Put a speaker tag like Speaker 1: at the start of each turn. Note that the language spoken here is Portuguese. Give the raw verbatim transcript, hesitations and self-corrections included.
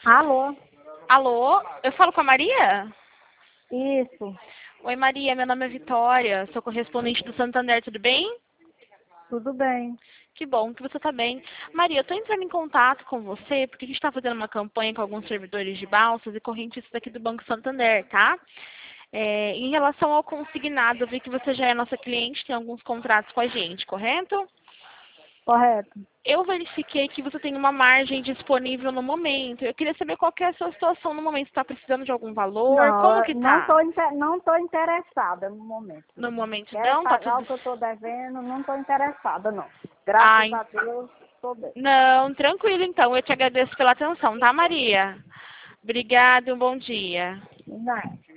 Speaker 1: Alô?
Speaker 2: Alô, eu falo com a Maria?
Speaker 1: Isso,
Speaker 2: Oi, Maria, meu nome é Vitória, sou correspondente do Santander, tudo bem?
Speaker 1: tudo bem.
Speaker 2: Que bom que você está bem. Maria, eu estou entrando em contato com você porque a gente está fazendo uma campanha com alguns servidores de balsas e correntistas aqui do Banco Santander, tá? É, em relação ao consignado, eu vi que você já é nossa cliente, tem alguns contratos com a gente, correto?
Speaker 1: Correto.
Speaker 2: Eu verifiquei que você tem uma margem disponível no momento. Eu queria saber qual que é a sua situação no momento. Você está precisando de algum valor?
Speaker 1: Não,
Speaker 2: Como
Speaker 1: eu
Speaker 2: que
Speaker 1: não
Speaker 2: tá?
Speaker 1: estou não tô interessada no momento.
Speaker 2: No momento
Speaker 1: Quero
Speaker 2: não, tá
Speaker 1: pagar o
Speaker 2: tudo...
Speaker 1: que eu estou devendo, não estou interessada, não.
Speaker 2: Ah,
Speaker 1: Graças
Speaker 2: en-
Speaker 1: a Deus, estou bem.
Speaker 2: não, tranquilo então. Eu te agradeço pela atenção, tá, Maria? Obrigada e um bom dia.
Speaker 1: Não.